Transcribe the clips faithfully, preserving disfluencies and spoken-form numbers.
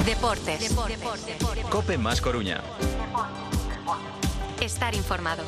Deportes. Deportes. Deportes. COPE más Coruña. Estar informado.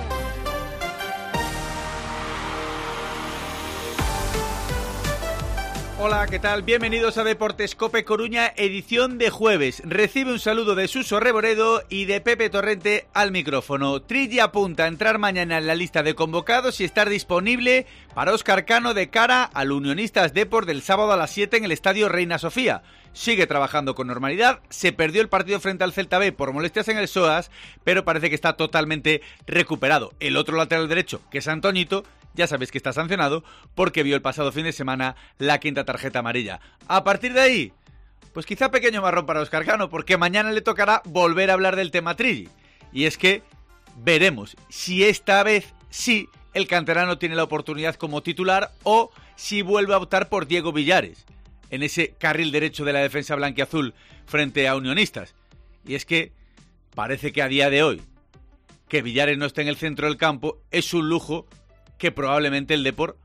Hola, ¿qué tal? Bienvenidos a Deportes COPE Coruña, edición de jueves. Recibe un saludo de Suso Reboredo y de Pepe Torrente al micrófono. Trilli apunta a entrar mañana en la lista de convocados y estar disponible para Óscar Cano de cara al Unionistas Depor del sábado a las siete en el Estadio Reina Sofía. Sigue trabajando con normalidad, se perdió el partido frente al Celta B por molestias en el S O A S, pero parece que está totalmente recuperado. El otro lateral derecho, que es Antoñito, ya sabéis que está sancionado porque vio el pasado fin de semana la quinta tarjeta amarilla. A partir de ahí, pues quizá pequeño marrón para Óscar Cano, porque mañana le tocará volver a hablar del tema Trilli. Y es que veremos si esta vez sí el canterano tiene la oportunidad como titular o si vuelve a optar por Diego Villares en ese carril derecho de la defensa blanquiazul frente a Unionistas. Y es que parece que a día de hoy que Villares no esté en el centro del campo es un lujo que probablemente el Depor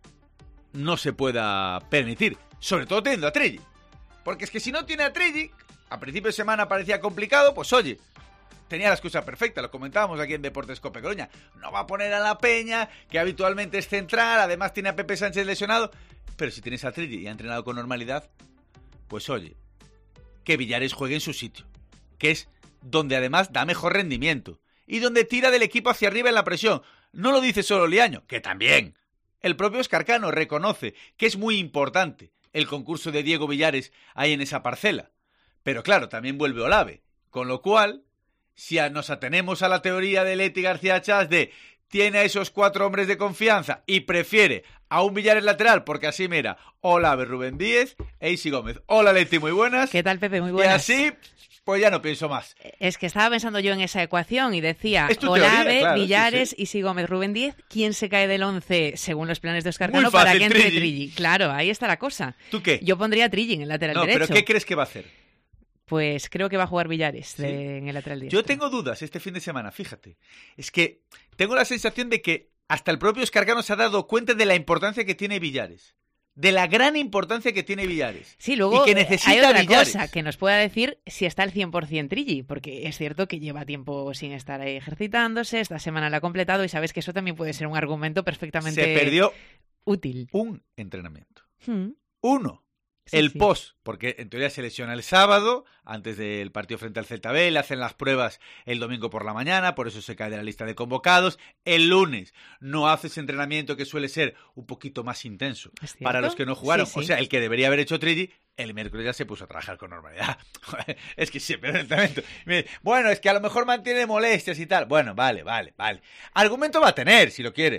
no se pueda permitir, sobre todo teniendo a Trilli. Porque es que si no tiene a Trilli, a principio de semana parecía complicado, pues oye, tenía la excusa perfecta, lo comentábamos aquí en Deportes COPE Coruña. No va a poner a la Peña, que habitualmente es central, además tiene a Pepe Sánchez lesionado, pero si tienes a Trilli y ha entrenado con normalidad, pues oye, que Villares juegue en su sitio, que es donde además da mejor rendimiento y donde tira del equipo hacia arriba en la presión. No lo dice solo Liaño, que también. El propio Óscar Cano reconoce que es muy importante el concurso de Diego Villares ahí en esa parcela. Pero claro, también vuelve Olave. Con lo cual, si nos atenemos a la teoría de Leti García Chas de tiene a esos cuatro hombres de confianza y prefiere a un Villares lateral, porque así mira, Olave, Rubén Díez e Isi Gómez. Hola Leti, muy buenas. ¿Qué tal, Pepe? Muy buenas. Y así, pues ya no pienso más. Es que estaba pensando yo en esa ecuación y decía teoría, Olave, claro, Villares, sí, sí. Isi Gómez, Rubén Díez. ¿Quién se cae del once según los planes de Óscar Muy Cano fácil, para que entre Trilli. Trilli? Claro, ahí está la cosa. ¿Tú qué? Yo pondría a Trilli en el lateral No, derecho. pero ¿qué crees que va a hacer? Pues creo que va a jugar Villares ¿Sí? de, en el lateral derecho. Yo tengo dudas este fin de semana, fíjate. Es que tengo la sensación de que hasta el propio Óscar Cano se ha dado cuenta de la importancia que tiene Villares. De la gran importancia que tiene Villares. Sí, luego y que necesita hay otra Villares. cosa que nos pueda decir si está al cien por ciento Trilli, porque es cierto que lleva tiempo sin estar ahí ejercitándose, esta semana la ha completado y sabes que eso también puede ser un argumento perfectamente Se perdió útil. un entrenamiento. Hmm. Uno. Sí, el sí. post, porque en teoría se lesiona el sábado, antes del partido frente al Celta B, le hacen las pruebas el domingo por la mañana, por eso se cae de la lista de convocados. El lunes no hace ese entrenamiento que suele ser un poquito más intenso para los que no jugaron. Sí, sí. O sea, el que debería haber hecho Trilli, el miércoles ya se puso a trabajar con normalidad. Es que siempre el entrenamiento. Bueno, es que a lo mejor mantiene molestias y tal. Bueno, vale, vale, vale. Argumento va a tener, si lo quiere.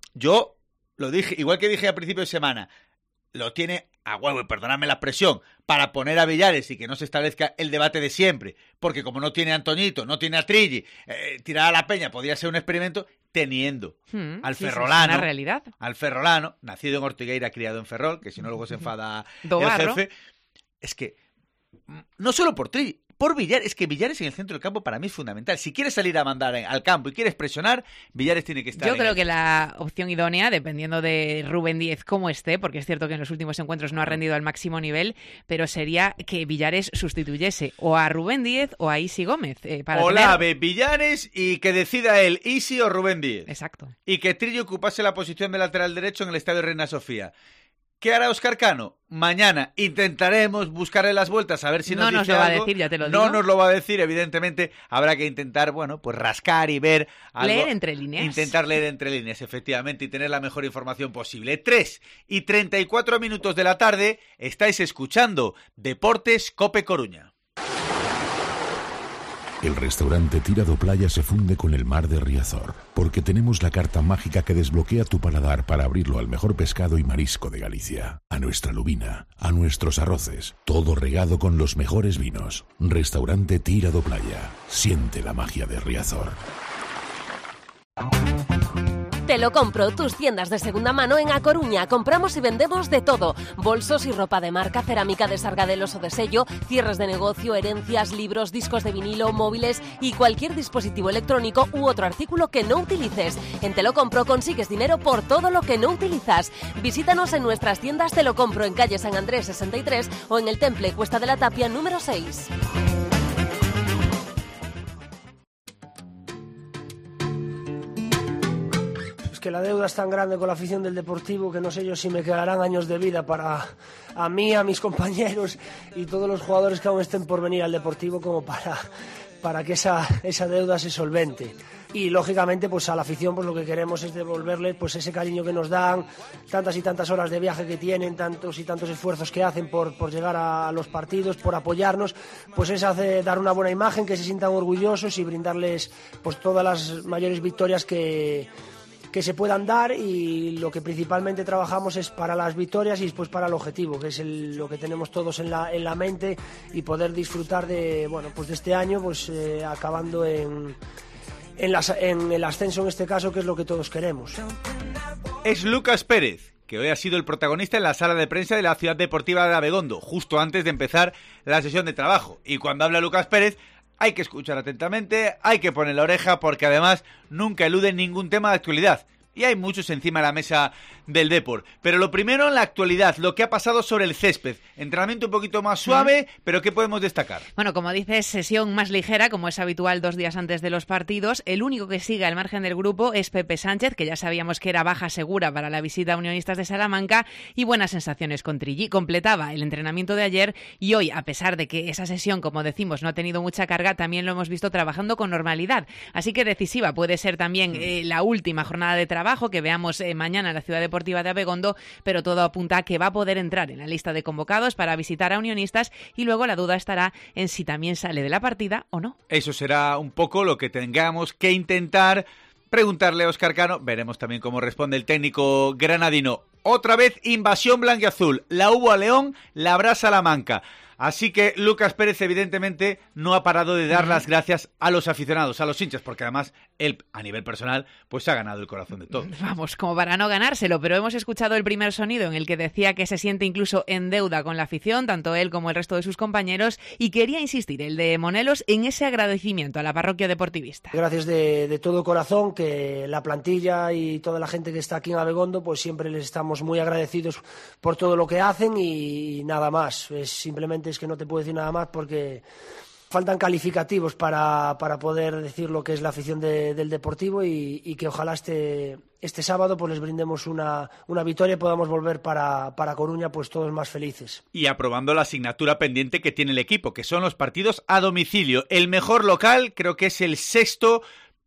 Yo lo dije, igual que dije a principio de semana, lo tiene a huevo, y perdonadme la expresión, para poner a Villares y que no se establezca el debate de siempre, porque como no tiene a Antoñito, no tiene a Trilli, eh, tirar a la Peña podría ser un experimento, teniendo Hmm, al sí, ferrolano, sí, es una realidad. al ferrolano, nacido en Ortigueira, criado en Ferrol, que si no luego se enfada Do el barro. jefe, es que no solo por Trilli, por Villares, es que Villares en el centro del campo para mí es fundamental. Si quieres salir a mandar al campo y quieres presionar, Villares tiene que estar. Yo en creo el... que la opción idónea, dependiendo de Rubén Díez cómo esté, porque es cierto que en los últimos encuentros no ha rendido al máximo nivel, pero sería que Villares sustituyese o a Rubén Díez o a Isi Gómez. Eh, para Olave, tener... Villares y que decida él, Isi o Rubén Díez. Exacto. Y que Trilli ocupase la posición de lateral derecho en el Estadio Reina Sofía. ¿Qué hará Óscar Cano? Mañana intentaremos buscarle las vueltas a ver si nos no dice nos lo va algo. a decir, ya te lo No digo. nos lo va a decir, evidentemente. Habrá que intentar, bueno, pues rascar y ver algo. Leer entre líneas. Intentar leer entre líneas, efectivamente, y tener la mejor información posible. tres y treinta y cuatro minutos de la tarde, estáis escuchando Deportes COPE Coruña. El restaurante Tirado Playa se funde con el mar de Riazor, porque tenemos la carta mágica que desbloquea tu paladar para abrirlo al mejor pescado y marisco de Galicia, a nuestra lubina, a nuestros arroces, todo regado con los mejores vinos. Restaurante Tirado Playa, siente la magia de Riazor. Te lo compro, tus tiendas de segunda mano en A Coruña. Compramos y vendemos de todo. Bolsos y ropa de marca, cerámica de Sargadelos o de sello, cierres de negocio, herencias, libros, discos de vinilo, móviles y cualquier dispositivo electrónico u otro artículo que no utilices. En Te lo compro consigues dinero por todo lo que no utilizas. Visítanos en nuestras tiendas Te lo compro en calle San Andrés sesenta y tres o en el Temple Cuesta de la Tapia número seis. Que la deuda es tan grande con la afición del Deportivo que no sé yo si me quedarán años de vida para a mí, a mis compañeros y todos los jugadores que aún estén por venir al Deportivo como para, para que esa, esa deuda se solvente. Y lógicamente pues a la afición pues lo que queremos es devolverles pues ese cariño que nos dan, tantas y tantas horas de viaje que tienen, tantos y tantos esfuerzos que hacen por, por llegar a los partidos, por apoyarnos, pues es hacer, dar una buena imagen, que se sientan orgullosos y brindarles pues todas las mayores victorias que que se puedan dar, y lo que principalmente trabajamos es para las victorias y después para el objetivo, que es el, lo que tenemos todos en la, en la mente, y poder disfrutar de, bueno, pues de este año pues eh, acabando en, en, las, en el ascenso en este caso, que es lo que todos queremos. Es Lucas Pérez, que hoy ha sido el protagonista en la sala de prensa de la Ciudad Deportiva de Abegondo, justo antes de empezar la sesión de trabajo. Y cuando habla Lucas Pérez, hay que escuchar atentamente, hay que poner la oreja, porque además nunca elude ningún tema de actualidad. Y hay muchos encima de la mesa del Depor. Pero lo primero, en la actualidad, lo que ha pasado sobre el césped. Entrenamiento un poquito más suave, mm. pero ¿qué podemos destacar? Bueno, como dices, sesión más ligera, como es habitual dos días antes de los partidos. El único que sigue al margen del grupo es Pepe Sánchez, que ya sabíamos que era baja segura para la visita a Unionistas de Salamanca, y buenas sensaciones con Trilli. Completaba el entrenamiento de ayer y hoy, a pesar de que esa sesión, como decimos, no ha tenido mucha carga, también lo hemos visto trabajando con normalidad. Así que decisiva puede ser también mm. eh, la última jornada de trabajo que veamos eh, mañana en la Ciudad Deportiva de Abegondo, pero todo apunta a que va a poder entrar en la lista de convocados para visitar a Unionistas, y luego la duda estará en si también sale de la partida o no. Eso será un poco lo que tengamos que intentar preguntarle a Óscar Cano. Veremos también cómo responde el técnico granadino. Otra vez invasión blanquiazul. La hubo a León, la habrá a Salamanca. Así que Lucas Pérez evidentemente no ha parado de dar las gracias a los aficionados, a los hinchas, porque además él, a nivel personal, pues ha ganado el corazón de todos. Vamos, como para no ganárselo, pero hemos escuchado el primer sonido en el que decía que se siente incluso en deuda con la afición, tanto él como el resto de sus compañeros, y quería insistir, el de Monelos, en ese agradecimiento a la parroquia deportivista. Gracias de, de todo corazón, que la plantilla y toda la gente que está aquí en Abegondo, pues siempre les estamos muy agradecidos por todo lo que hacen, y nada más, es simplemente es que no te puedo decir nada más porque faltan calificativos para, para poder decir lo que es la afición de, del Deportivo, y, y que ojalá este, este sábado pues les brindemos una, una victoria y podamos volver para, para Coruña pues todos más felices. Y aprobando la asignatura pendiente que tiene el equipo, que son los partidos a domicilio. El mejor local creo que es el sexto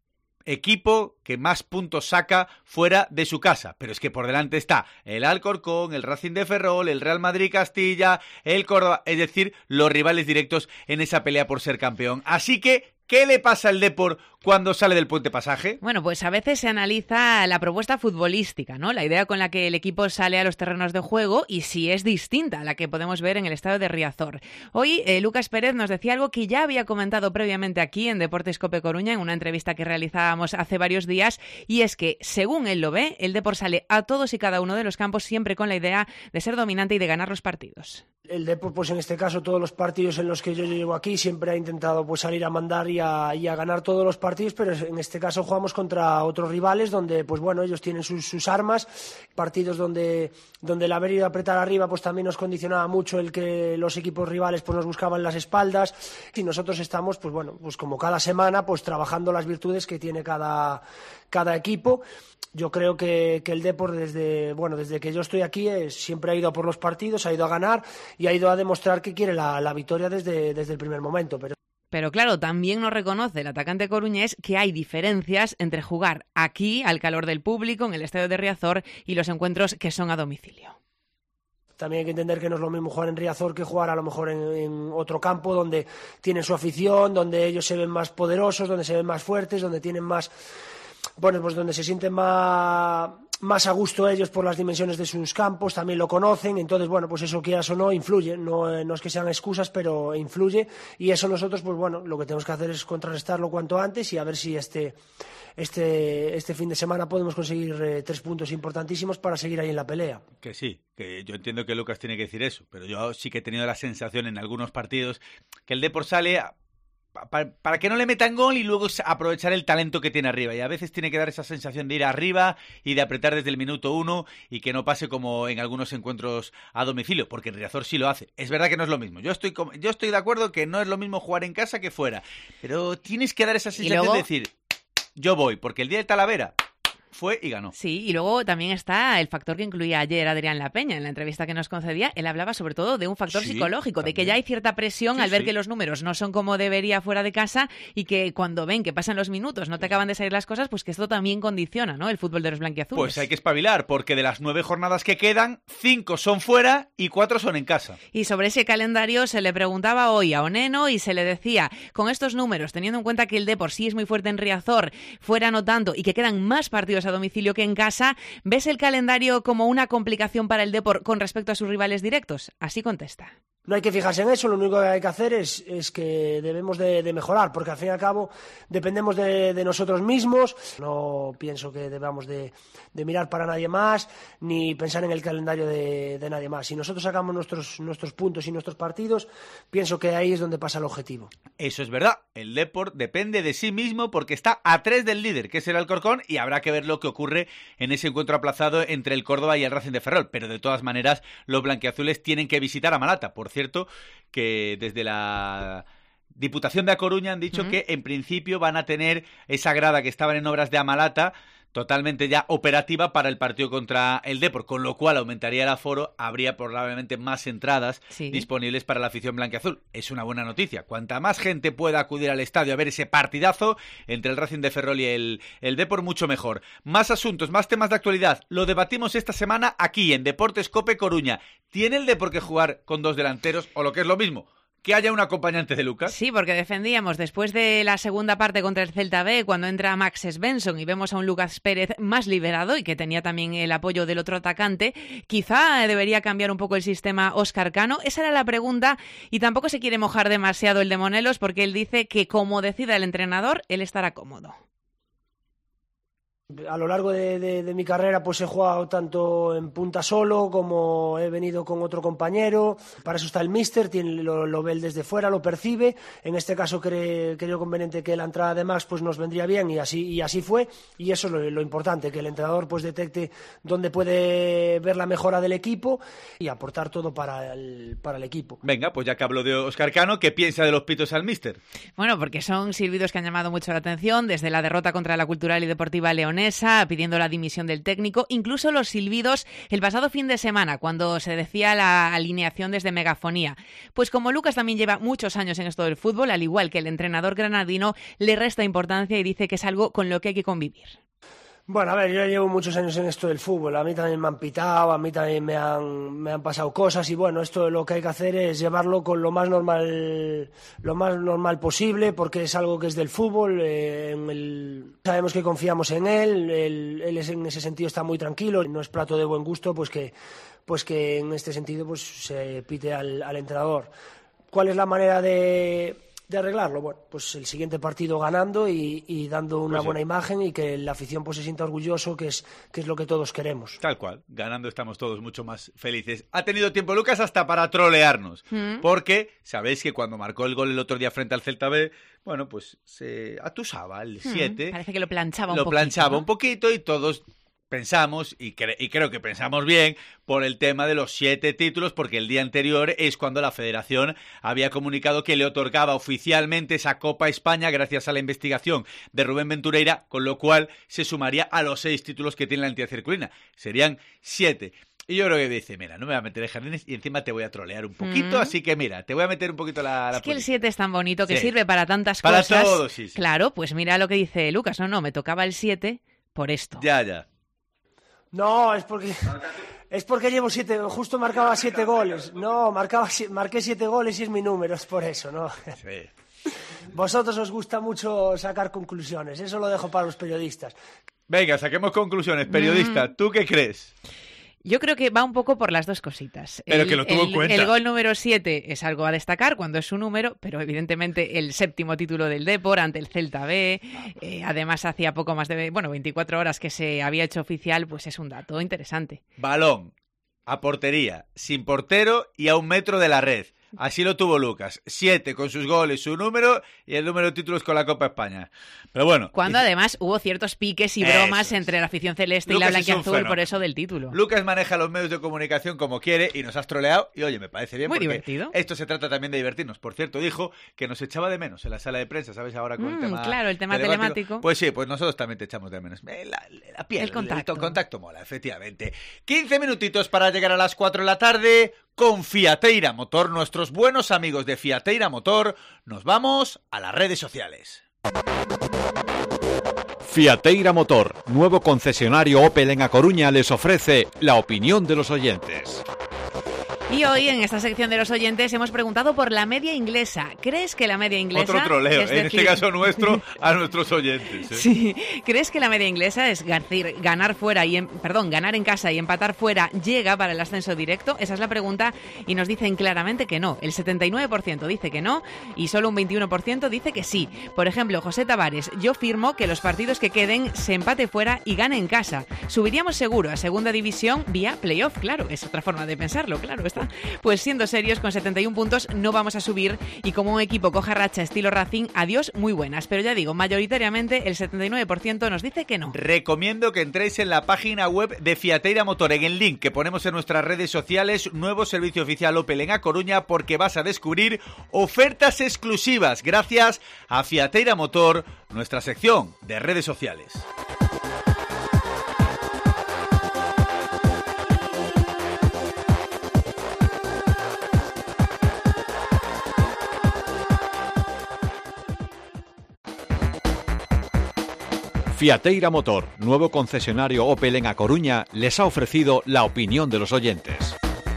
equipo que más puntos saca fuera de su casa, pero es que por delante está el Alcorcón, el Racing de Ferrol, el Real Madrid Castilla, el Córdoba, es decir, los rivales directos en esa pelea por ser campeón. Así que, ¿qué le pasa al Depor cuando sale del Puente Pasaje? Bueno, pues a veces se analiza la propuesta futbolística, ¿no? La idea con la que el equipo sale a los terrenos de juego, y si es distinta a la que podemos ver en el estadio de Riazor. Hoy eh, Lucas Pérez nos decía algo que ya había comentado previamente aquí en Deportes Cope Coruña, en una entrevista que realizábamos hace varios días, y es que, según él lo ve, el Depor sale a todos y cada uno de los campos siempre con la idea de ser dominante y de ganar los partidos. El Depor, pues en este caso, todos los partidos en los que yo llevo aquí, siempre ha intentado pues salir a mandar y a, y a ganar todos los partidos, pero en este caso jugamos contra otros rivales donde, pues bueno, ellos tienen sus, sus armas, partidos donde, donde el haber ido a apretar arriba pues también nos condicionaba mucho el que los equipos rivales pues nos buscaban las espaldas, y nosotros estamos, pues bueno, pues como cada semana, pues trabajando las virtudes que tiene cada, cada equipo. Yo creo que, que el Depor desde, bueno, desde que yo estoy aquí eh, siempre ha ido a por los partidos, ha ido a ganar y ha ido a demostrar que quiere la, la victoria desde, desde el primer momento. Pero... Pero claro, también nos reconoce el atacante coruñés que hay diferencias entre jugar aquí, al calor del público, en el estadio de Riazor, y los encuentros que son a domicilio. También hay que entender que no es lo mismo jugar en Riazor que jugar a lo mejor en, en otro campo donde tienen su afición, donde ellos se ven más poderosos, donde se ven más fuertes, donde tienen más... Bueno, pues donde se sienten más, más a gusto ellos por las dimensiones de sus campos, también lo conocen, entonces bueno, pues eso quieras o no influye, no, no es que sean excusas, pero influye, y eso nosotros pues bueno, lo que tenemos que hacer es contrarrestarlo cuanto antes y a ver si este este este fin de semana podemos conseguir eh, tres puntos importantísimos para seguir ahí en la pelea. Que sí, que yo entiendo que Lucas tiene que decir eso, pero yo sí que he tenido la sensación en algunos partidos que el Depor sale a Para, para que no le metan gol y luego aprovechar el talento que tiene arriba. Y a veces tiene que dar esa sensación de ir arriba y de apretar desde el minuto uno y que no pase como en algunos encuentros a domicilio, porque en Riazor sí lo hace. Es verdad que no es lo mismo. Yo estoy, yo estoy de acuerdo que no es lo mismo jugar en casa que fuera, pero tienes que dar esa sensación luego... de decir, yo voy, porque el día de Talavera fue y ganó. Sí, y luego también está el factor que incluía ayer Adrián Lapeña en la entrevista que nos concedía. Él hablaba sobre todo de un factor sí, psicológico, también. de que ya hay cierta presión Sí, al ver sí. que los números no son como debería fuera de casa y que cuando ven que pasan los minutos, no te acaban de salir las cosas, pues que esto también condiciona, ¿no?, el fútbol de los blanquiazules. Pues hay que espabilar, porque de las nueve jornadas que quedan, cinco son fuera y cuatro son en casa. Y sobre ese calendario se le preguntaba hoy a Oneno y se le decía, con estos números, teniendo en cuenta que el Depor sí es muy fuerte en Riazor, fuera no tanto, y que quedan más partidos a domicilio que en casa, ¿ves el calendario como una complicación para el Depor con respecto a sus rivales directos? Así contesta. No hay que fijarse en eso, lo único que hay que hacer es, es que debemos de, de mejorar, porque al fin y al cabo dependemos de, de nosotros mismos. No pienso que debamos de, de mirar para nadie más, ni pensar en el calendario de, de nadie más. Si nosotros sacamos nuestros, nuestros puntos y nuestros partidos, pienso que ahí es donde pasa el objetivo. Eso es verdad, el Depor depende de sí mismo porque está a tres del líder, que es el Alcorcón, y habrá que ver lo que ocurre en ese encuentro aplazado entre el Córdoba y el Racing de Ferrol. Pero de todas maneras, los blanquiazules tienen que visitar a Malata. Por cierto, que desde la Diputación de A Coruña han dicho uh-huh. que en principio van a tener esa grada que estaban en obras de Amalata totalmente ya operativa para el partido contra el Depor, con lo cual aumentaría el aforo, habría probablemente más entradas sí. disponibles para la afición blanquiazul. Es una buena noticia. Cuanta más gente pueda acudir al estadio a ver ese partidazo entre el Racing de Ferrol y el, el Depor, mucho mejor. Más asuntos, más temas de actualidad. Lo debatimos esta semana aquí en Deportes Cope Coruña. ¿Tiene el Depor que jugar con dos delanteros o lo que es lo mismo, que haya un acompañante de Lucas? Sí, porque defendíamos después de la segunda parte contra el Celta B, cuando entra Max Svensson y vemos a un Lucas Pérez más liberado y que tenía también el apoyo del otro atacante, quizá debería cambiar un poco el sistema Óscar Cano. Esa era la pregunta y tampoco se quiere mojar demasiado el de Monelos porque él dice que como decida el entrenador, él estará cómodo. A lo largo de, de, de mi carrera pues he jugado tanto en punta solo como he venido con otro compañero. Para eso está el míster, tiene, lo, lo ve él desde fuera, lo percibe. En este caso cree, creo conveniente que la entrada de Max pues nos vendría bien y así, y así fue. Y eso es lo, lo importante, que el entrenador pues detecte dónde puede ver la mejora del equipo y aportar todo para el, para el equipo. Venga, pues ya que hablo de Óscar Cano, ¿qué piensa de los pitos al míster? Bueno, porque son silbidos que han llamado mucho la atención, desde la derrota contra la Cultural y Deportiva Leonesa, pidiendo la dimisión del técnico, incluso los silbidos el pasado fin de semana, cuando se decía la alineación desde megafonía. Pues como Lucas también lleva muchos años en esto del fútbol, al igual que el entrenador granadino, le resta importancia y dice que es algo con lo que hay que convivir. Bueno, a ver, yo llevo muchos años en esto del fútbol, a mí también me han pitado, a mí también me han, me han pasado cosas y bueno, esto lo que hay que hacer es llevarlo con lo más normal, lo más normal posible, porque es algo que es del fútbol, eh, en el, sabemos que confiamos en él, él, él es, en ese sentido está muy tranquilo, no es plato de buen gusto, pues que, pues que en este sentido pues se pite al, al entrenador. ¿Cuál es la manera de... de arreglarlo? Bueno, pues el siguiente partido ganando y, y dando una pues sí. buena imagen y que la afición pues se sienta orgulloso, que es, que es lo que todos queremos. Tal cual, ganando estamos todos mucho más felices. Ha tenido tiempo Lucas hasta para trolearnos, ¿Mm? porque sabéis que cuando marcó el gol el otro día frente al Celta B, bueno, pues se atusaba el siete. ¿Mm? Parece que lo planchaba un lo poquito. Lo planchaba ¿no? un poquito y todos... pensamos, y, cre- y creo que pensamos bien, por el tema de los siete títulos, porque el día anterior es cuando la Federación había comunicado que le otorgaba oficialmente esa Copa España gracias a la investigación de Rubén Ventureira, con lo cual se sumaría a los seis títulos que tiene la entidad circulina. Serían siete. Y yo creo que dice, mira, no me voy a meter en jardines y encima te voy a trolear un poquito, mm. así que mira, te voy a meter un poquito la... la es que el siete es tan bonito que sí. sirve para tantas para cosas. Para todo, sí, sí. Claro, pues mira lo que dice Lucas, no, no, me tocaba el siete por esto. Ya, ya. No, es porque es porque llevo siete, justo marcaba siete goles. No, marcaba marqué siete goles y es mi número, es por eso, ¿no? Sí. Vosotros os gusta mucho sacar conclusiones, eso lo dejo para los periodistas. Venga, saquemos conclusiones. Periodista, mm. ¿tú qué crees? Yo creo que va un poco por las dos cositas. Pero el, que lo tuvo el, en cuenta. El gol número siete es algo a destacar cuando es su número, pero evidentemente el séptimo título del Depor ante el Celta B, eh, además hacía poco más de bueno veinticuatro horas que se había hecho oficial, pues es un dato interesante. Balón a portería, sin portero y a un metro de la red. Así lo tuvo Lucas. Siete con sus goles, su número y el número de títulos con la Copa España. Pero bueno. Cuando además hubo ciertos piques y bromas eso entre la afición celeste Lucas y la blanquiazul por eso del título. Lucas maneja los medios de comunicación como quiere y nos has troleado. Y oye, me parece bien. Muy porque divertido. Esto se trata también de divertirnos. Por cierto, dijo que nos echaba de menos en la sala de prensa, ¿sabes? Ahora con mm, el tema. Claro, el tema telemático. telemático. Pues sí, pues nosotros también te echamos de menos. La, la piel, el contacto. El, el contacto mola, efectivamente. quince minutitos para llegar a las cuatro de la tarde. Con Fiateira Motor, nuestros buenos amigos de Fiateira Motor, nos vamos a las redes sociales. Fiateira Motor, nuevo concesionario Opel en A Coruña, les ofrece la opinión de los oyentes. Y hoy, en esta sección de los oyentes, hemos preguntado por la media inglesa. ¿Crees que la media inglesa... Otro troleo, es en decir... este caso nuestro, a nuestros oyentes. ¿eh? Sí. ¿Crees que la media inglesa es decir, ganar fuera y en... perdón, ganar en casa y empatar fuera llega para el ascenso directo? Esa es la pregunta y nos dicen claramente que no. El setenta y nueve por ciento dice que no y solo un veintiuno por ciento dice que sí. Por ejemplo, José Tavares, yo firmo que los partidos que queden se empate fuera y gane en casa. Subiríamos seguro a segunda división vía playoff, claro. Es otra forma de pensarlo, claro. Está. Pues siendo serios, con setenta y uno puntos no vamos a subir y como un equipo coja racha estilo Racing, adiós, muy buenas. Pero ya digo, mayoritariamente el setenta y nueve por ciento nos dice que no. Recomiendo que entréis en la página web de Fiateira Motor, en el link que ponemos en nuestras redes sociales, nuevo servicio oficial Opel en A Coruña, porque vas a descubrir ofertas exclusivas gracias a Fiateira Motor, nuestra sección de redes sociales. Fiateira Motor, nuevo concesionario Opel en A Coruña, les ha ofrecido la opinión de los oyentes.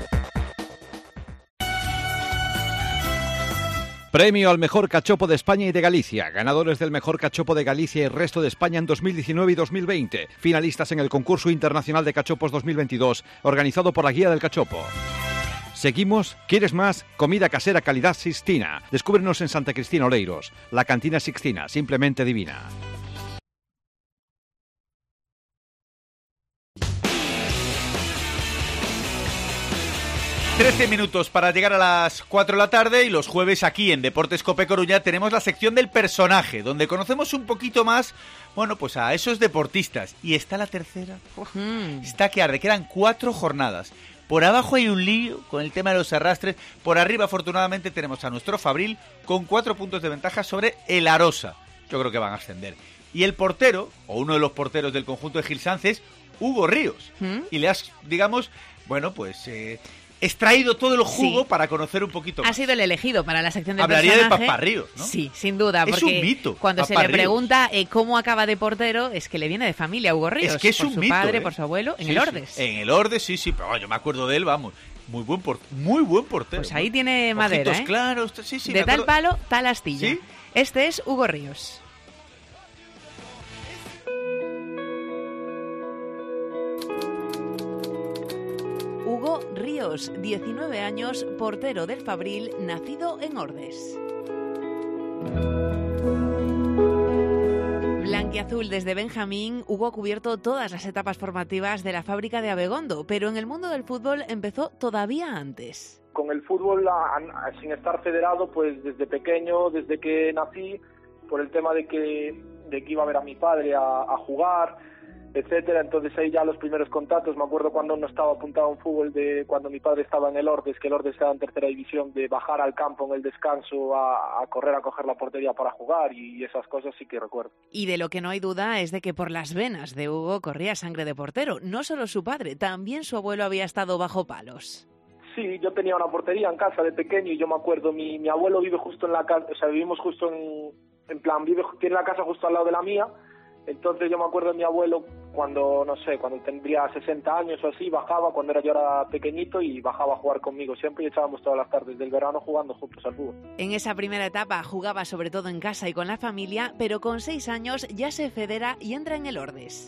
Premio al mejor cachopo de España y de Galicia. Ganadores del mejor cachopo de Galicia y resto de España en dos mil diecinueve y dos mil veinte. Finalistas en el concurso internacional de cachopos dos mil veintidós, organizado por la Guía del Cachopo. Seguimos. ¿Quieres más? Comida casera calidad Sixtina. Descúbrenos en Santa Cristina Oleiros. La cantina Sixtina, simplemente divina. trece minutos para llegar a las cuatro de la tarde y los jueves aquí en Deportes Cope Coruña tenemos la sección del personaje, donde conocemos un poquito más, bueno, pues a esos deportistas. Y está la tercera, uf, mm. está que arde, quedan cuatro jornadas. Por abajo hay un lío con el tema de los arrastres, por arriba afortunadamente tenemos a nuestro Fabril con cuatro puntos de ventaja sobre el Arosa. Yo creo que van a ascender. Y el portero, o uno de los porteros del conjunto de Gil Sánchez, Hugo Ríos. ¿Mm? Y le has, digamos, bueno, pues... Eh, extraído todo el jugo sí. para conocer un poquito más. Ha sido el elegido para la sección del Hablaría personaje. de Paparríos, ¿no? Sí, sin duda. Porque es un mito. Cuando Paparríos. se le pregunta eh, cómo acaba de portero, es que le viene de familia Hugo Ríos. Es que es por un su mito, padre, ¿eh? por su abuelo, en sí, el Ordes. Sí. En el Ordes, sí, sí. Pero yo me acuerdo de él, vamos. Muy buen, por... Muy buen portero. Pues ahí ¿no? tiene madera, Ojitos ¿eh? claros, sí, sí. De tal palo, tal astilla. ¿Sí? Este es Hugo Ríos. Hugo Ríos, diecinueve años, portero del Fabril, nacido en Ordes. Blanquiazul desde Benjamín, Hugo ha cubierto todas las etapas formativas de la fábrica de Abegondo, pero en el mundo del fútbol empezó todavía antes. Con el fútbol, a, a, sin estar federado, pues desde pequeño, desde que nací, por el tema de que, de que iba a ver a mi padre a, a jugar, etcétera, entonces ahí ya los primeros contactos, me acuerdo cuando no estaba apuntado en fútbol, de cuando mi padre estaba en el Ordes, que el Ordes estaba en tercera división, de bajar al campo en el descanso a, a correr a coger la portería para jugar, y esas cosas sí que recuerdo. Y de lo que no hay duda es de que por las venas de Hugo corría sangre de portero, no solo su padre, también su abuelo había estado bajo palos. Sí, yo tenía una portería en casa de pequeño y yo me acuerdo, mi, mi abuelo vive justo en la casa, o sea, vivimos justo en, en plan, vive, tiene la casa justo al lado de la mía. Entonces yo me acuerdo de mi abuelo cuando, no sé, cuando tendría sesenta años o así, bajaba cuando era yo era pequeñito y bajaba a jugar conmigo siempre y echábamos todas las tardes del verano jugando juntos al fútbol. En esa primera etapa jugaba sobre todo en casa y con la familia, pero con seis años ya se federa y entra en el Ordes.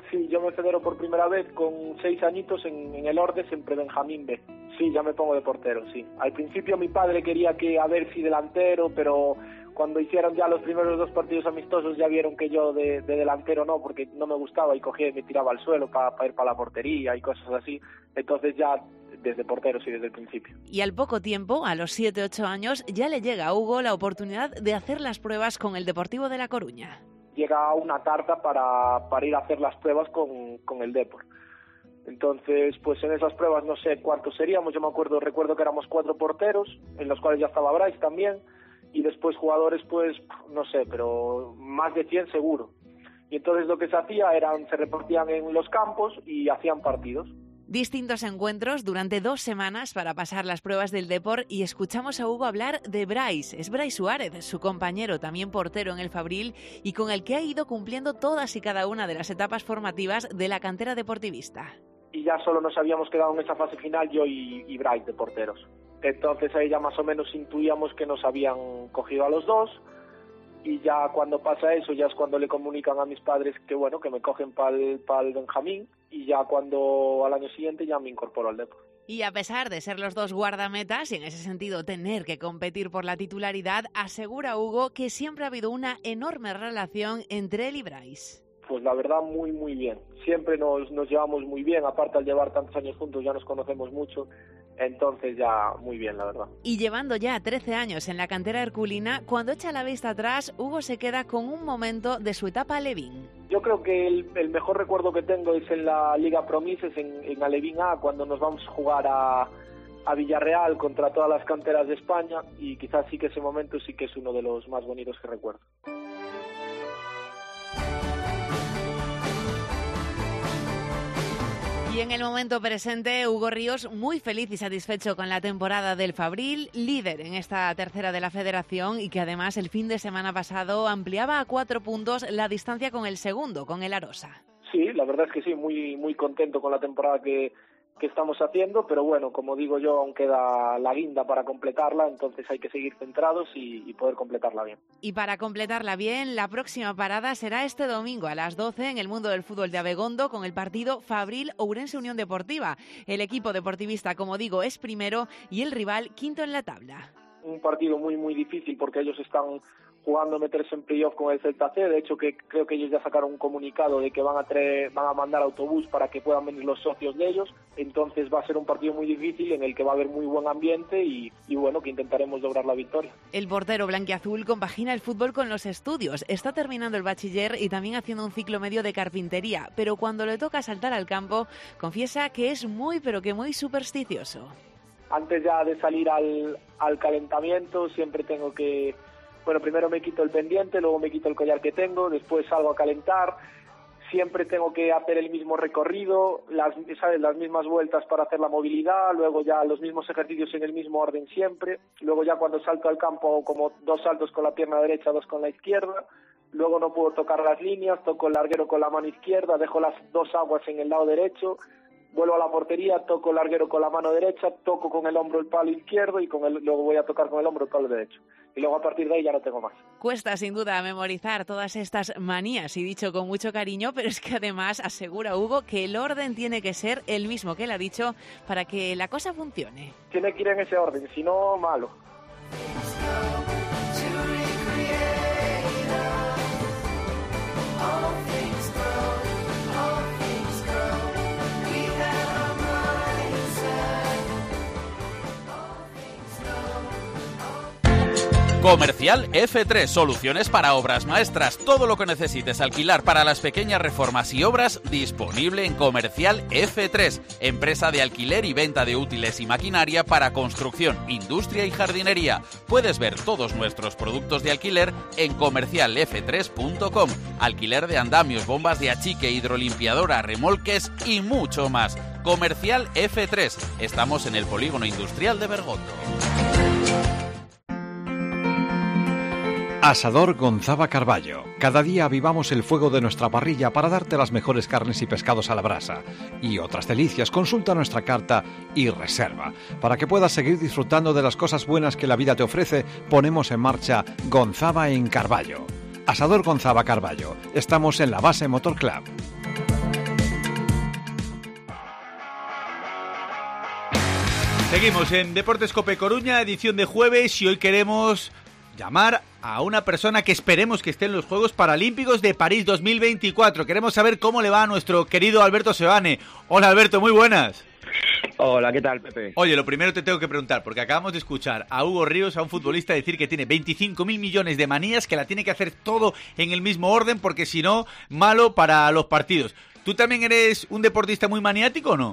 Sí, yo me federo por primera vez con seis añitos en, en el Ordes, en Prebenjamín B. Sí, ya me pongo de portero, sí. Al principio mi padre quería que a ver si delantero, pero cuando hicieron ya los primeros dos partidos amistosos ya vieron que yo de, de delantero no, porque no me gustaba y cogía y me tiraba al suelo para pa ir para la portería y cosas así. Entonces ya desde portero, sí, desde el principio. Y al poco tiempo, a los siete ocho años, ya le llega a Hugo la oportunidad de hacer las pruebas con el Deportivo de La Coruña. Llega una carta para, para ir a hacer las pruebas con, con el Depor. Entonces, pues en esas pruebas no sé cuántos seríamos, yo me acuerdo, recuerdo que éramos cuatro porteros, en los cuales ya estaba Bryce también, y después jugadores, pues, no sé, pero más de cien seguro. Y entonces lo que se hacía eran, se repartían en los campos y hacían partidos. Distintos encuentros durante dos semanas para pasar las pruebas del Depor y escuchamos a Hugo hablar de Bryce. Es Bryce Suárez, su compañero, también portero en el Fabril y con el que ha ido cumpliendo todas y cada una de las etapas formativas de la cantera deportivista. Y ya solo nos habíamos quedado en esa fase final yo y, y Bryce de porteros. Entonces ahí ya más o menos intuíamos que nos habían cogido a los dos. Y ya cuando pasa eso, ya es cuando le comunican a mis padres que bueno, que me cogen para el, para el Benjamín, y ya cuando al año siguiente ya me incorporo al Depor. Y a pesar de ser los dos guardametas y en ese sentido tener que competir por la titularidad, asegura Hugo que siempre ha habido una enorme relación entre él y Bryce. Pues la verdad muy muy bien, siempre nos, nos llevamos muy bien, aparte al llevar tantos años juntos ya nos conocemos mucho, entonces ya muy bien la verdad. Y llevando ya trece años en la cantera herculina, cuando echa la vista atrás, Hugo se queda con un momento de su etapa alevín. Yo creo que el, el mejor recuerdo que tengo es en la Liga Promises, en, en Alevín A, cuando nos vamos a jugar a, a Villarreal contra todas las canteras de España, y quizás sí que ese momento sí que es uno de los más bonitos que recuerdo. Y en el momento presente, Hugo Ríos, muy feliz y satisfecho con la temporada del Fabril, líder en esta tercera de la Federación y que además el fin de semana pasado ampliaba a cuatro puntos la distancia con el segundo, con el Arosa. Sí, la verdad es que sí, muy muy contento con la temporada que, que estamos haciendo, pero bueno, como digo yo, aún queda la guinda para completarla, entonces hay que seguir centrados y, y poder completarla bien. Y para completarla bien, la próxima parada será este domingo a las doce en el Mundo del Fútbol de Abegondo con el partido Fabril-Ourense Unión Deportiva. El equipo deportivista, como digo, es primero y el rival quinto en la tabla. Un partido muy muy difícil porque ellos están jugando a meterse en playoff con el Celta C, de hecho que creo que ellos ya sacaron un comunicado de que van a traer, van a mandar autobús para que puedan venir los socios de ellos, entonces va a ser un partido muy difícil en el que va a haber muy buen ambiente y, y bueno, que intentaremos lograr la victoria. El portero blanquiazul compagina el fútbol con los estudios, está terminando el bachiller y también haciendo un ciclo medio de carpintería, pero cuando le toca saltar al campo, confiesa que es muy pero que muy supersticioso. Antes ya de salir al, al calentamiento siempre tengo que... Bueno, primero me quito el pendiente, luego me quito el collar que tengo, después salgo a calentar, siempre tengo que hacer el mismo recorrido, las, ¿sabes? las mismas vueltas para hacer la movilidad, luego ya los mismos ejercicios en el mismo orden siempre, luego ya cuando salto al campo hago como dos saltos con la pierna derecha, dos con la izquierda, luego no puedo tocar las líneas, toco el larguero con la mano izquierda, dejo las dos aguas en el lado derecho, vuelvo a la portería, toco el larguero con la mano derecha, toco con el hombro el palo izquierdo y con el, luego voy a tocar con el hombro el palo derecho. Y luego a partir de ahí ya no tengo más. Cuesta sin duda memorizar todas estas manías y dicho con mucho cariño, pero es que además asegura Hugo que el orden tiene que ser el mismo que él ha dicho para que la cosa funcione. Tiene que ir en ese orden, si no, malo. Comercial F tres, soluciones para obras maestras. Todo lo que necesites alquilar para las pequeñas reformas y obras, disponible en Comercial F tres, empresa de alquiler y venta de útiles y maquinaria para construcción, industria y jardinería. Puedes ver todos nuestros productos de alquiler en comercial f tres punto com. Alquiler de andamios, bombas de achique, hidrolimpiadora, remolques y mucho más. Comercial F tres. Estamos en el Polígono Industrial de Bergondo. Asador Gonzava Carballo. Cada día avivamos el fuego de nuestra parrilla para darte las mejores carnes y pescados a la brasa. Y otras delicias, consulta nuestra carta y reserva. Para que puedas seguir disfrutando de las cosas buenas que la vida te ofrece, ponemos en marcha Gonzava en Carballo. Asador Gonzava Carballo. Estamos en la base Motor Club. Seguimos en Deportes Cope Coruña, edición de jueves, y hoy queremos llamar a una persona que esperemos que esté en los Juegos Paralímpicos de París dos mil veinticuatro. Queremos saber cómo le va a nuestro querido Alberto Seoane. Hola Alberto, muy buenas. Hola, ¿qué tal, Pepe? Oye, lo primero te tengo que preguntar, porque acabamos de escuchar a Hugo Ríos, a un futbolista, decir que tiene veinticinco mil millones de manías, que la tiene que hacer todo en el mismo orden, porque si no, malo para los partidos. ¿Tú también eres un deportista muy maniático o no?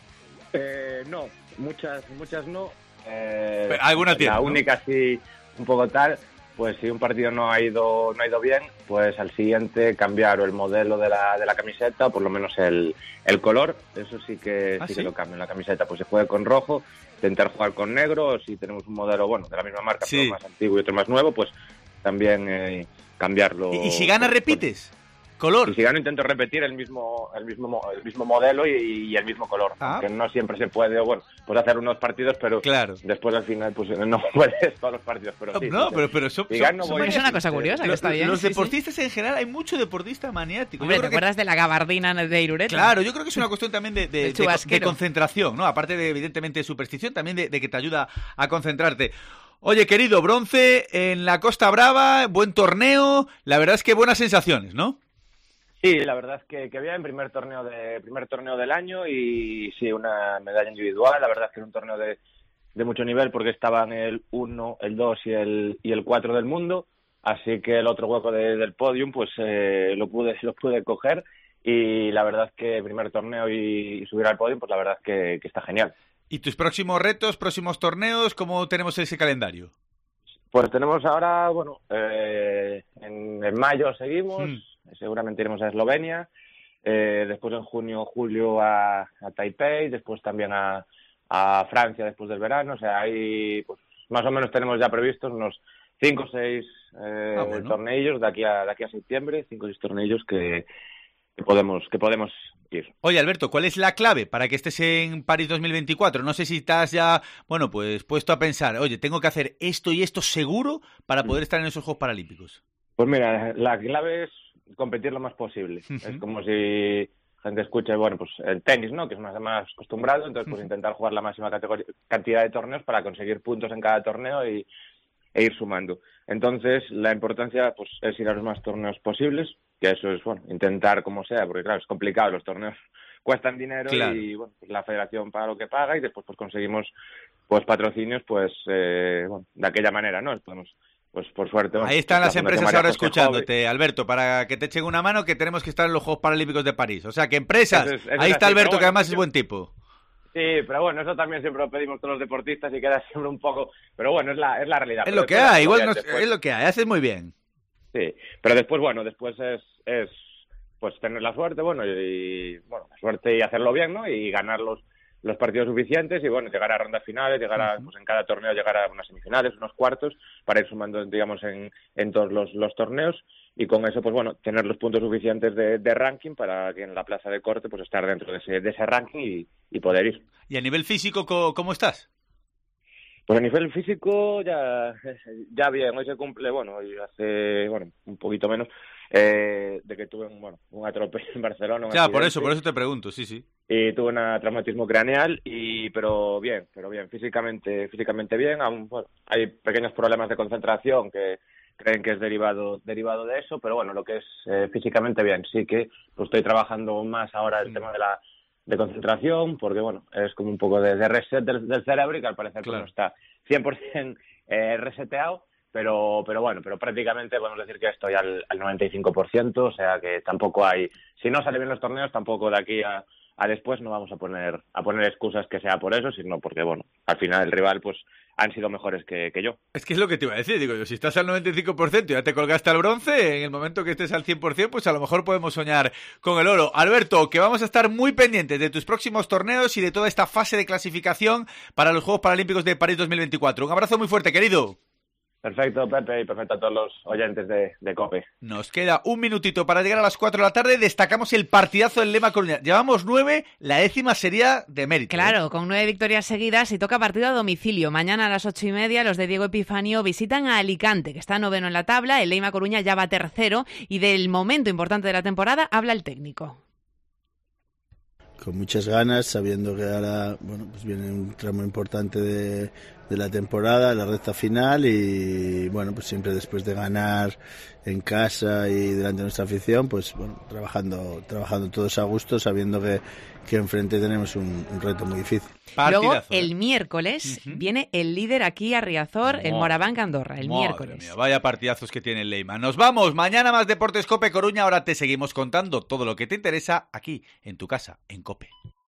Eh, no, muchas muchas no. Eh, Pero alguna tiene, La ¿no? única sí, un poco tal, pues si un partido no ha ido no ha ido bien, pues al siguiente cambiar o el modelo de la, de la camiseta, o por lo menos el, el color. Eso sí que ¿Ah, sí, sí? que lo cambio en la camiseta, pues se juegue con rojo, intentar jugar con negro, o si tenemos un modelo, bueno, de la misma marca, Sí. pero más antiguo y otro más nuevo, pues también eh, cambiarlo. ¿Y, y si gana, por- repites? ¿Color? Y si gano intento repetir el mismo el mismo mo- el mismo modelo y, y el mismo color, Ah. que no siempre se puede, o bueno, puedes hacer unos partidos, pero Claro. después al final pues no puedes todos los partidos, pero sí. No, sí, pero, sí. pero son, Si son- gano, son voy- Es una cosa sí, curiosa, que Los, está bien. los sí, sí. deportistas en general, hay mucho deportista maniático. Hombre, Yo ¿te creo que- acuerdas de la gabardina de Irureta? Claro, yo creo que es una cuestión también de, de, El de, de chubasquero. concentración, ¿no? Aparte de, evidentemente, superstición, también de, de que te ayuda a concentrarte. Oye, querido, bronce en la Costa Brava, buen torneo, la verdad es que buenas sensaciones, ¿no? Sí, la verdad es que, que bien, primer torneo de primer torneo del año y sí, una medalla individual. La verdad es que era un torneo de, de mucho nivel porque estaban el uno, el dos y el y el cuatro del mundo, así que el otro hueco de- del podium pues eh, lo pude lo pude coger y la verdad es que primer torneo y, y subir al podium pues la verdad es que, que está genial. ¿Y tus próximos retos, próximos torneos, cómo tenemos ese calendario? Pues tenemos ahora, bueno, eh, en, en mayo seguimos, Mm. seguramente iremos a Eslovenia, eh, después en junio, julio a, a Taipei, después también a, a Francia después del verano, o sea, ahí pues más o menos tenemos ya previstos unos cinco o seis eh, Ah, bueno. torneillos de aquí a de aquí a septiembre, cinco o seis torneillos que, que podemos que podemos ir. Oye, Alberto, ¿cuál es la clave para que estés en París dos mil veinticuatro? No sé si estás ya, bueno, pues puesto a pensar, oye, tengo que hacer esto y esto seguro para poder estar en esos Juegos Paralímpicos. Pues mira, la clave es competir lo más posible. Ujú. Es como si gente escuche, bueno, pues el tenis, ¿no? Que es más, más acostumbrado, entonces pues intentar jugar la máxima categoría, cantidad de torneos para conseguir puntos en cada torneo y, e ir sumando. Entonces, la importancia pues es ir a los más torneos posibles, que eso es, bueno, intentar como sea, porque claro, es complicado, los torneos cuestan dinero Claro. y, bueno, pues la federación paga lo que paga y después pues conseguimos pues patrocinios, pues, eh, bueno, de aquella manera, ¿no? Podemos, pues por suerte... bueno, Ahí están pues, las la Fundación empresas María ahora José escuchándote, Alberto, para que te echen una mano, que tenemos que estar en los Juegos Paralímpicos de París. O sea, que empresas, Eso es- eso ahí es está así, Alberto, pero que bueno, además es yo- buen tipo. Sí, pero bueno, eso también siempre lo pedimos todos los deportistas y queda siempre un poco... Pero bueno, es la, es la realidad. Es Pero lo que después, hay, igual no- después- es lo que hay, haces muy bien. Sí, pero después, bueno, después es, es pues tener la suerte, bueno, y, bueno, la suerte y hacerlo bien, ¿no? Y ganar los, los partidos suficientes y, bueno, llegar a rondas finales, llegar a, pues en cada torneo, llegar a unas semifinales, unos cuartos, para ir sumando, digamos, en, en todos los, los torneos y con eso, pues bueno, tener los puntos suficientes de, de ranking para que en la plaza de corte, pues estar dentro de ese, de ese ranking y, y poder ir. Y a nivel físico, co- ¿cómo estás? Pues a nivel físico ya, ya bien, hoy se cumple, bueno, hoy hace, bueno, un poquito menos, eh, de que tuve un, bueno, un atropello en Barcelona. un Ya, por accidente, eso, por eso te pregunto, sí, sí. Y tuve un traumatismo craneal, y pero bien, pero bien, físicamente físicamente bien, aún, bueno, hay pequeños problemas de concentración que creen que es derivado derivado de eso, pero bueno, lo que es eh, físicamente bien, sí que pues estoy trabajando más ahora el Mm. tema de la de concentración, porque bueno, es como un poco de, de reset del, del cerebro y que al parecer pues, Claro. no está cien por ciento eh, reseteado, pero pero bueno, pero prácticamente podemos decir que estoy al, al noventa y cinco por ciento, o sea que tampoco hay, si no salen bien los torneos, tampoco de aquí a, a después no vamos a poner a poner excusas que sea por eso, sino porque bueno, al final el rival pues han sido mejores que, que yo. Es que es lo que te iba a decir, digo yo, si estás al noventa y cinco por ciento y ya te colgaste al bronce, en el momento que estés al cien por ciento, pues a lo mejor podemos soñar con el oro. Alberto, que vamos a estar muy pendientes de tus próximos torneos y de toda esta fase de clasificación para los Juegos Paralímpicos de París dos mil veinticuatro. Un abrazo muy fuerte, querido. Perfecto, Pepe, y perfecto a todos los oyentes de, de COPE. Nos queda un minutito para llegar a las cuatro de la tarde. Destacamos el partidazo del Lema Coruña. Llevamos nueve, la décima sería de mérito. Claro, con nueve victorias seguidas y toca partido a domicilio. Mañana a las ocho y media los de Diego Epifanio visitan a Alicante, que está noveno en la tabla. El Lema Coruña ya va tercero y del momento importante de la temporada habla el técnico. con muchas ganas, sabiendo que ahora bueno, pues viene un tramo importante de, de la temporada, la recta final, y bueno, pues siempre después de ganar en casa y delante de nuestra afición, pues bueno, trabajando, trabajando todos a gusto, sabiendo que, que enfrente tenemos un, un reto muy difícil. Partidazo. Luego, el miércoles, uh-huh. viene el líder aquí a Riazor, el Moraván Andorra, el Madre miércoles. Mía, vaya partidazos que tiene el Leima. Nos vamos, mañana más Deportes COPE Coruña, ahora te seguimos contando todo lo que te interesa aquí, en tu casa, en COPE.